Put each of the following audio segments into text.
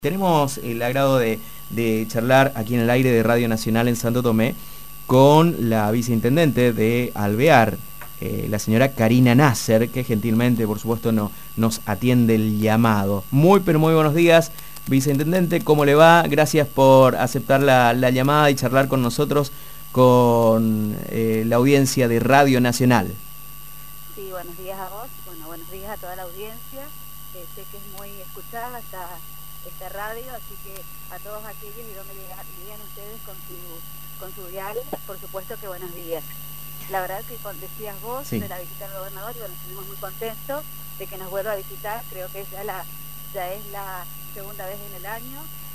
Tenemos el agrado de charlar aquí en el aire de Radio Nacional en Santo Tomé con la viceintendente de Alvear, la señora Karina Nasser, que gentilmente, por supuesto, nos atiende el llamado. Pero muy buenos días, viceintendente, ¿cómo le va? Gracias por aceptar la llamada y charlar con nosotros, con la audiencia de Radio Nacional. Sí, buenos días a vos, buenos días a toda la audiencia. Sé que es muy escuchada esta radio, así que a todos aquellos y donde llegan ustedes con su dial, por supuesto que buenos días. La verdad que decías vos de la visita del gobernador, y estuvimos muy contentos de que nos vuelva a visitar. Creo que ya es la segunda vez en el año.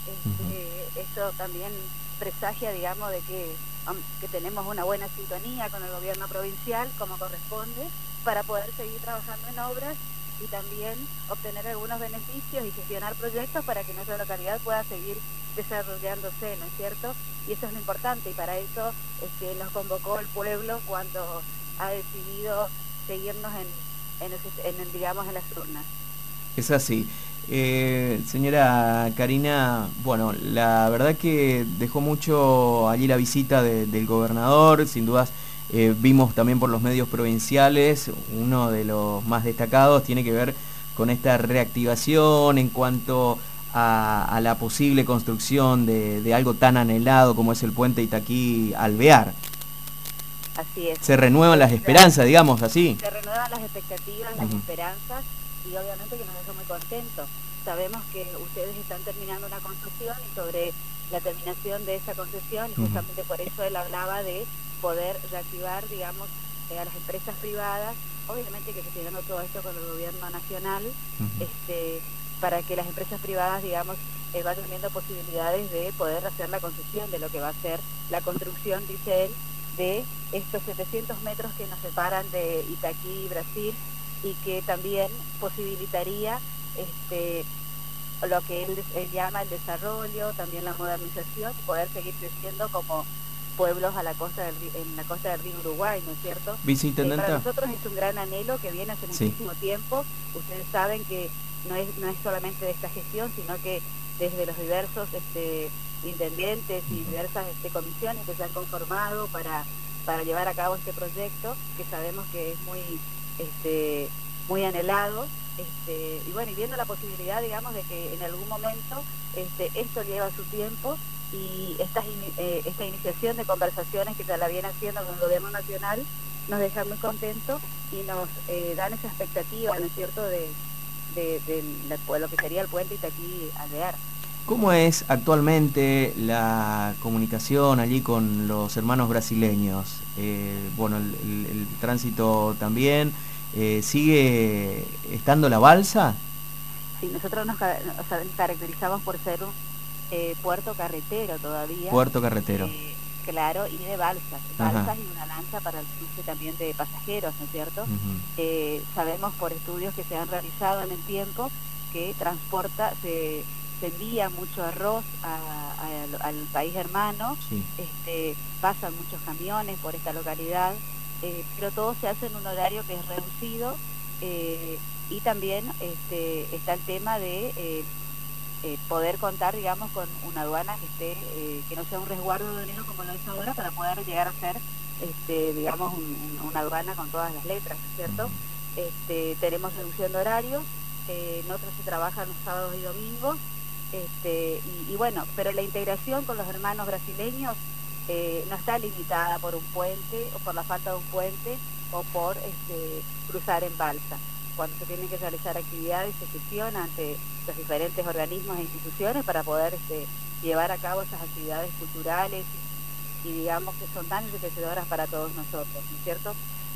Esto también presagia, digamos, de que tenemos una buena sintonía con el gobierno provincial, como corresponde, para poder seguir trabajando en obras y también obtener algunos beneficios y gestionar proyectos para que nuestra localidad pueda seguir desarrollándose, ¿no es cierto? Y eso es lo importante, y para eso nos convocó el pueblo cuando ha decidido seguirnos digamos, en las urnas. Es así. Señora Karina, bueno, la verdad que dejó mucho allí la visita del gobernador, sin dudas. Vimos también por los medios provinciales, uno de los más destacados tiene que ver con esta reactivación en cuanto a la posible construcción de algo tan anhelado como es el puente Itaquí-Alvear. Así es. Se renuevan las esperanzas, digamos así. Se renuevan las expectativas, las esperanzas, y obviamente que nos deja muy contentos. Sabemos que ustedes están terminando una construcción y sobre la terminación de esa concesión, y justamente por eso él hablaba de poder reactivar, digamos, a las empresas privadas, obviamente que gestionando todo esto con el gobierno nacional, para que las empresas privadas, digamos, vayan viendo posibilidades de poder hacer la concesión de lo que va a ser la construcción, dice él, de estos 700 metros que nos separan de Itaquí, Brasil, y que también posibilitaría lo que él llama el desarrollo, también la modernización, poder seguir creciendo como pueblos a la costa en la costa del río Uruguay, ¿no es cierto? Para nosotros es un gran anhelo que viene hace muchísimo tiempo. Ustedes saben que no es solamente de esta gestión, sino que desde los diversos intendentes y diversas comisiones que se han conformado para llevar a cabo este proyecto, que sabemos que es muy anhelado, y bueno, y viendo la posibilidad, digamos, de que en algún momento esto lleva su tiempo, y esta iniciación de conversaciones que se la viene haciendo con el gobierno nacional nos deja muy contentos y nos dan esa expectativa, ¿no es cierto?, de lo que sería el puente Itaquí-Alvear. ¿Cómo es actualmente la comunicación allí con los hermanos brasileños? Bueno, el tránsito también, ¿sigue estando la balsa? Sí, nosotros nos caracterizamos por ser un puerto carretero todavía. Puerto carretero. Claro, y de balsas y una lancha para el cruce también de pasajeros, ¿no es cierto? Sabemos por estudios que se han realizado en el tiempo que se envía mucho arroz al país hermano, pasan muchos camiones por esta localidad, pero todo se hace en un horario que es reducido, y también está el tema de poder contar, digamos, con una aduana que no sea un resguardo aduanero como lo es ahora, para poder llegar a ser, digamos, una aduana con todas las letras, ¿no es cierto? Tenemos reducción de horarios, nosotros se trabajan los sábados y domingos, y bueno, pero la integración con los hermanos brasileños no está limitada por un puente o por la falta de un puente o por cruzar en balsa. Cuando se tienen que realizar actividades se gestiona ante los diferentes organismos e instituciones para poder llevar a cabo esas actividades culturales y digamos que son tan enriquecedoras para todos nosotros, ¿no es cierto?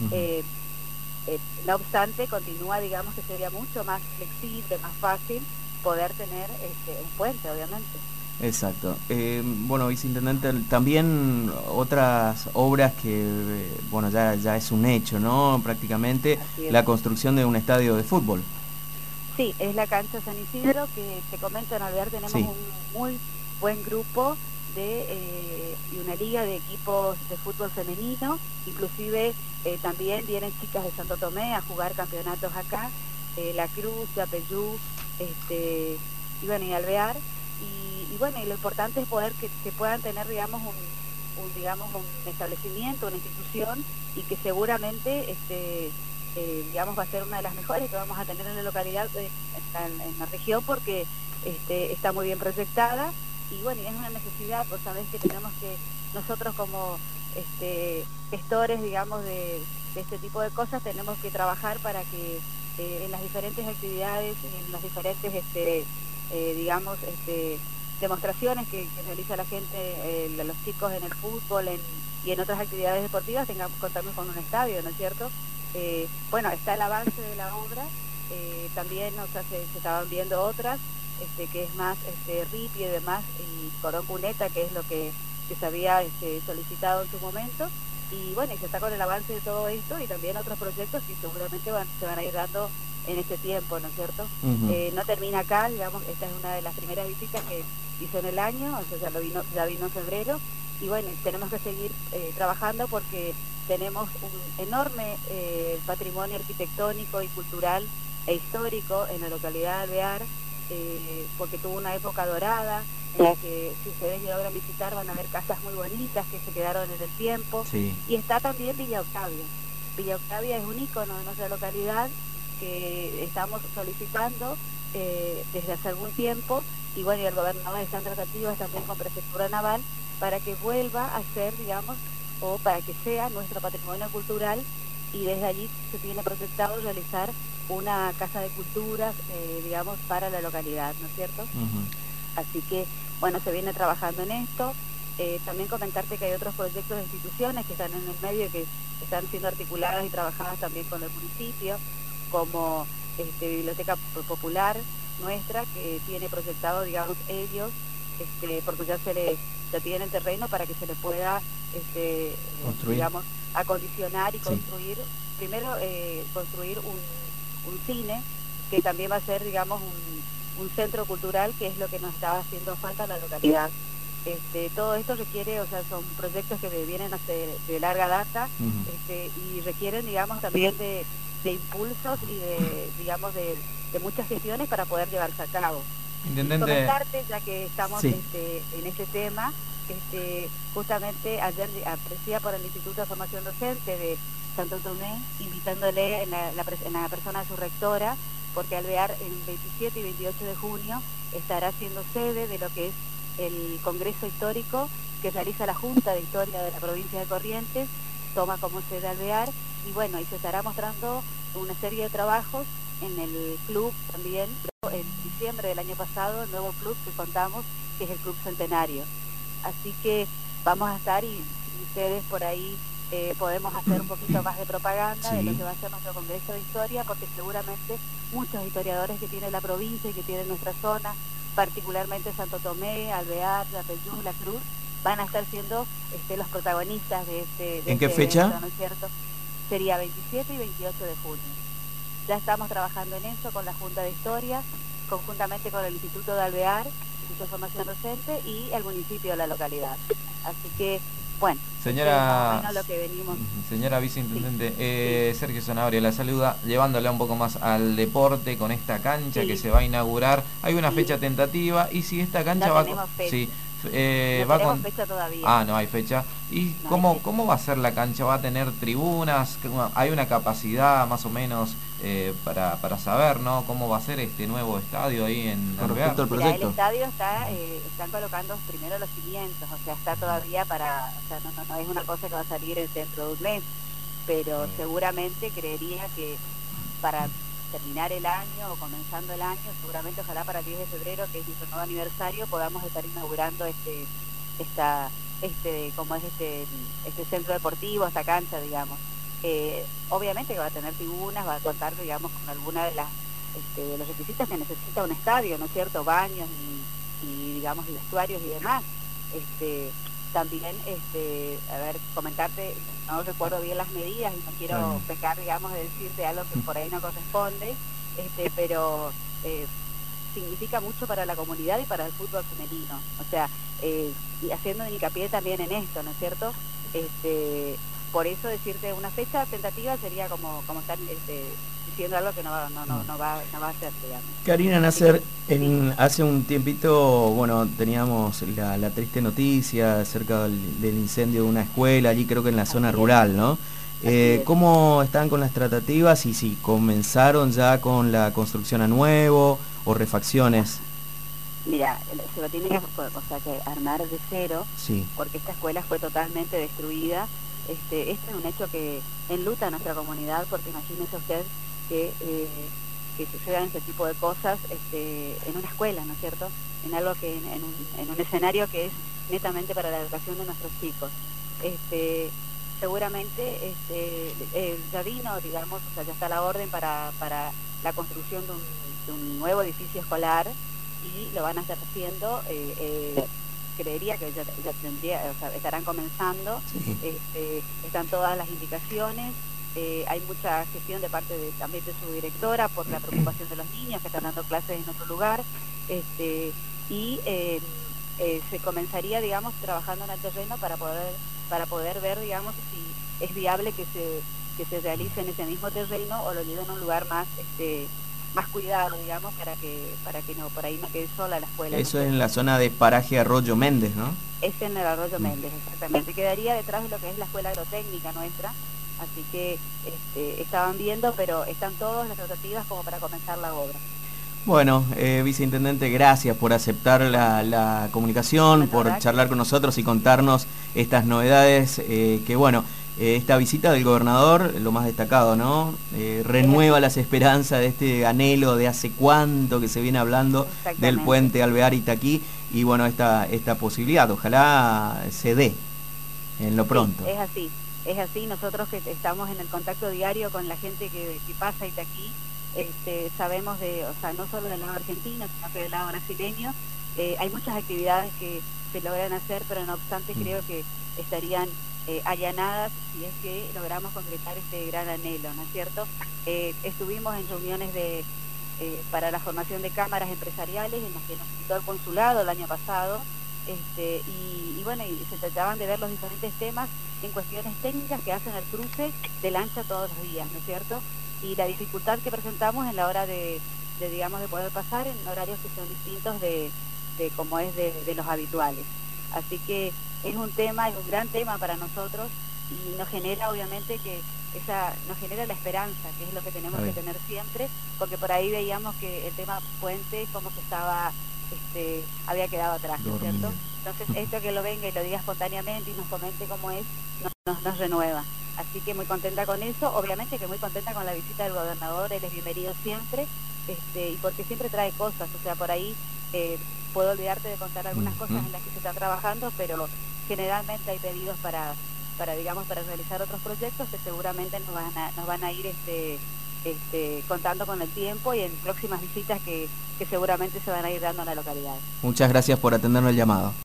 No obstante, continúa, digamos, que sería mucho más flexible, más fácil poder tener un puente, obviamente. Exacto. Bueno, viceintendente, también otras obras que, bueno, ya es un hecho, ¿no? Prácticamente la construcción de un estadio de fútbol. Sí, es la cancha San Isidro, que te comento, en Alvear tenemos un muy buen grupo y una liga de equipos de fútbol femenino, inclusive también vienen chicas de Santo Tomé a jugar campeonatos acá, La Cruz, Yapeyú, y bueno, y Alvear, y bueno, y lo importante es poder que puedan tener, digamos, un establecimiento, una institución, y que seguramente digamos va a ser una de las mejores que vamos a tener en la localidad, en la región, porque está muy bien proyectada, y bueno, y es una necesidad. Vos sabés que tenemos que nosotros como gestores, digamos, de este tipo de cosas, tenemos que trabajar para que en las diferentes actividades, en las diferentes digamos demostraciones que realiza la gente, los chicos en el fútbol y en otras actividades deportivas, contamos con un estadio, ¿no es cierto? Bueno, está el avance de la obra, también, o sea, se estaban viendo otras, que es más RIP y demás, y Corón Cuneta, que es lo que se había solicitado en su momento, y bueno, y se está con el avance de todo esto, y también otros proyectos que seguramente se van a ir dando en este tiempo, ¿no es cierto? No termina acá, digamos, esta es una de las primeras visitas que hizo en el año, o sea, ya vino en febrero, y bueno, tenemos que seguir trabajando porque tenemos un enorme patrimonio arquitectónico y cultural e histórico en la localidad de Alvear, porque tuvo una época dorada, en la que si ustedes logran visitar van a ver casas muy bonitas que se quedaron en el tiempo, sí. Y está también Villa Octavia. Villa Octavia es un ícono de nuestra localidad que estamos solicitando desde hace algún tiempo, y bueno, y el gobernador está en tratativas también con Prefectura Naval para que vuelva a ser, digamos, o para que sea nuestro patrimonio cultural, y desde allí se tiene proyectado realizar una casa de culturas, digamos, para la localidad, ¿no es cierto? Así que, bueno, se viene trabajando en esto. También comentarte que hay otros proyectos de instituciones que están en el medio y que están siendo articuladas y trabajadas también con el municipio, como Biblioteca Popular nuestra, que tiene proyectado, digamos, ellos, porque ya tienen terreno para que se le pueda, digamos, acondicionar y construir, primero construir un cine, que también va a ser, digamos, un centro cultural, que es lo que nos estaba haciendo falta en la localidad. Todo esto requiere, o sea, son proyectos que vienen de larga data, y requieren, digamos, también de impulsos y digamos, de muchas gestiones para poder llevarse a cabo. Intendente, Comentarte, ya que estamos en ese tema, justamente ayer aprecié por el Instituto de Formación Docente de Santo Tomé, invitándole en la persona de su rectora, porque Alvear el 27 y 28 de junio estará siendo sede de lo que es el Congreso Histórico que realiza la Junta de Historia de la provincia de Corrientes, toma como sede Alvear, y bueno, y se estará mostrando una serie de trabajos en el club también, en diciembre del año pasado, el nuevo club que contamos, que es el Club Centenario. Así que vamos a estar, y ustedes por ahí podemos hacer un poquito más de propaganda de lo que va a ser nuestro Congreso de Historia, porque seguramente muchos historiadores que tiene la provincia y que tiene nuestra zona, particularmente Santo Tomé, Alvear, Yapeyú, La Cruz, van a estar siendo los protagonistas de ¿En qué fecha? Evento, ¿no es cierto? Sería 27 y 28 de junio. Ya estamos trabajando en eso con la Junta de Historia, conjuntamente con el Instituto de Alvear, Instituto de Formación Docente, y el municipio de la localidad. Así que, bueno, señora, es más o menos lo que venimos. Señora viceintendente, Sergio Sanabria la saluda, llevándola un poco más al deporte con esta cancha que se va a inaugurar. Hay una fecha tentativa, y si esta cancha no va tenemos fecha. No tenemos fecha todavía. Ah, no hay fecha. ¿Y no cómo va a ser la cancha? ¿Va a tener tribunas? ¿Hay una capacidad más o menos para saber, ¿no? ¿Cómo va a ser este nuevo estadio ahí en Alvear? Mira, el estadio están colocando primero los cimientos, o sea, está todavía o sea, no es una cosa que va a salir dentro de un mes, pero seguramente creería que para terminar el año o comenzando el año, seguramente ojalá para el 10 de febrero, que es nuestro nuevo aniversario, podamos estar inaugurando este centro deportivo, esta cancha, digamos. Obviamente que va a tener tribunas, va a contar, digamos, con alguna de los requisitos que necesita un estadio, ¿no es cierto? Baños y digamos, y vestuarios y demás. También, a ver, comentarte, no recuerdo bien las medidas y no quiero pecar, digamos, de decirte algo que por ahí no corresponde, pero significa mucho para la comunidad y para el fútbol femenino. O sea, y haciendo hincapié también en esto, ¿no es cierto? Por eso decirte una fecha tentativa sería como estar diciendo algo que no va a ser, digamos. Karina Nasser, hace un tiempito, bueno, teníamos la triste noticia acerca del incendio de una escuela, allí creo que en la zona rural, ¿no? ¿Cómo están con las tratativas y si comenzaron ya con la construcción a nuevo o refacciones? Mira, se lo tiene que armar de cero, sí, porque esta escuela fue totalmente destruida. Este es un hecho que enluta a nuestra comunidad, porque imagínese usted que sucedan ese tipo de cosas en una escuela, ¿no es cierto? En algo que en un escenario que es netamente para la educación de nuestros chicos. Seguramente ya vino, digamos, o sea, ya está la orden para la construcción de un nuevo edificio escolar, y lo van a estar haciendo, creería que ya tendría, o sea, estarán comenzando, sí. Están todas las indicaciones, hay mucha gestión de parte también de su directora por la preocupación de los niños que están dando clases en otro lugar, y se comenzaría, digamos, trabajando en el terreno para poder ver, digamos, si es viable que se realice en ese mismo terreno o lo lleven a un lugar más cuidado, digamos, para que no, por ahí no quede sola la escuela. Eso es en la zona de Paraje Arroyo Méndez, ¿no? Es en el Arroyo Méndez, exactamente. Quedaría detrás de lo que es la escuela agrotécnica nuestra, así que estaban viendo, pero están todas las tratativas como para comenzar la obra. Bueno, viceintendente, gracias por aceptar la comunicación, por charlar con nosotros y contarnos estas novedades, que bueno, esta visita del gobernador, lo más destacado, ¿no? Renueva las esperanzas de este anhelo de hace cuánto que se viene hablando del puente Alvear-Itaquí, y bueno, esta posibilidad, ojalá se dé en lo pronto. Sí, es así, nosotros que estamos en el contacto diario con la gente que pasa Itaquí, sabemos no solo del lado argentino, sino que del lado brasileño, hay muchas actividades que se logran hacer, pero no obstante creo que estarían allanadas si es que logramos concretar este gran anhelo, ¿no es cierto? Estuvimos en reuniones para la formación de cámaras empresariales en las que nos invitó el consulado el año pasado, y bueno, y se trataban de ver los diferentes temas en cuestiones técnicas que hacen el cruce de lancha todos los días, ¿no es cierto? Y la dificultad que presentamos en la hora de poder pasar en horarios que son distintos de como es de los habituales. Así que es un gran tema para nosotros, y nos genera obviamente nos genera la esperanza, que es lo que tenemos que tener siempre, porque por ahí veíamos que el tema puente como que había quedado atrás, ¿no es cierto? Entonces esto que lo venga y lo diga espontáneamente y nos comente cómo es, nos renueva. Así que muy contenta con eso, obviamente que muy contenta con la visita del gobernador, él es bienvenido siempre, y porque siempre trae cosas, o sea, por ahí puedo olvidarte de contar algunas cosas en las que se está trabajando, pero generalmente hay pedidos para realizar otros proyectos que seguramente nos van a ir contando con el tiempo, y en próximas visitas que seguramente se van a ir dando a la localidad. Muchas gracias por atendernos el llamado.